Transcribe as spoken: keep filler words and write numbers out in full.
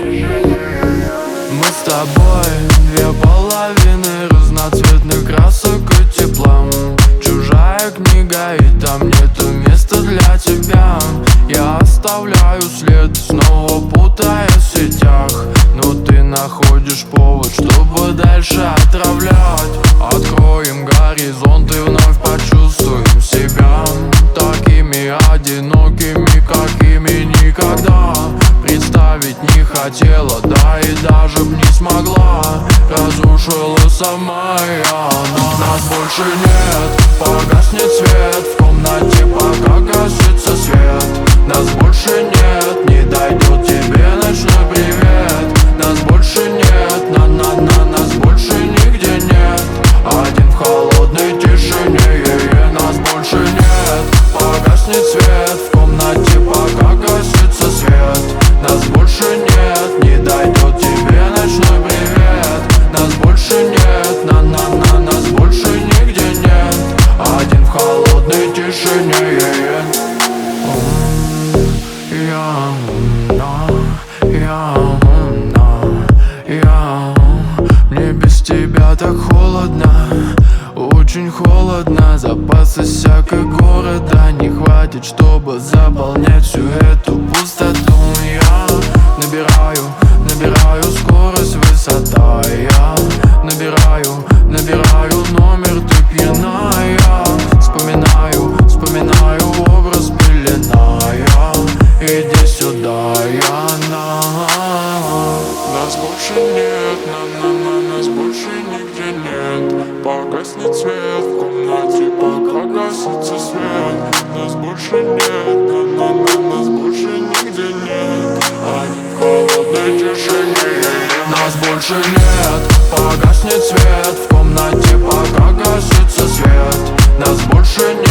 Мы с тобой две половины разноцветных красок и тепла. Чужая книга, и там нету места для тебя. Я оставляю след, снова путаясь в сетях, но ты находишь повод, чтобы дальше отравлять. Откроем горизонт и вновь почувствуем себя такими одинокими, какими никогда представить не хотела, да и даже б не смогла. Разрушила сама я, но нас больше нет. Погаснет свет в комнате, пока гасится свет. Нас больше нет, не дойдет тебе ночной привет. Нас больше нет, на-на-на, нас больше нигде нет. Один в холодной тишине, е-е, нас больше нет. Погаснет свет в комнате, пока гасится свет. Нас больше нет, не дойдет тебе ночной привет. Нас больше нет, на-на-на, нас больше нигде нет. Один в холодной тишине, е-е. Я, я, я, мне без тебя так холодно, очень холодно. Запасы всякой города не хватит, чтобы заполнять всю эту пустоту. Я набираю, набираю скорость, высота. Я набираю, набираю номер, ты пьяная. Вспоминаю, вспоминаю образ, пеленая. Иди сюда, я на. Нас больше нет, на-на-на, нас больше нигде нет. Погаснет свет в комнате, пока гасится свет. Нас больше нет, на-на-на, нас больше нигде нет. Один в холодной тишине. Нас больше нет. Погаснет свет в комнате, пока гасится свет. Нас больше нет.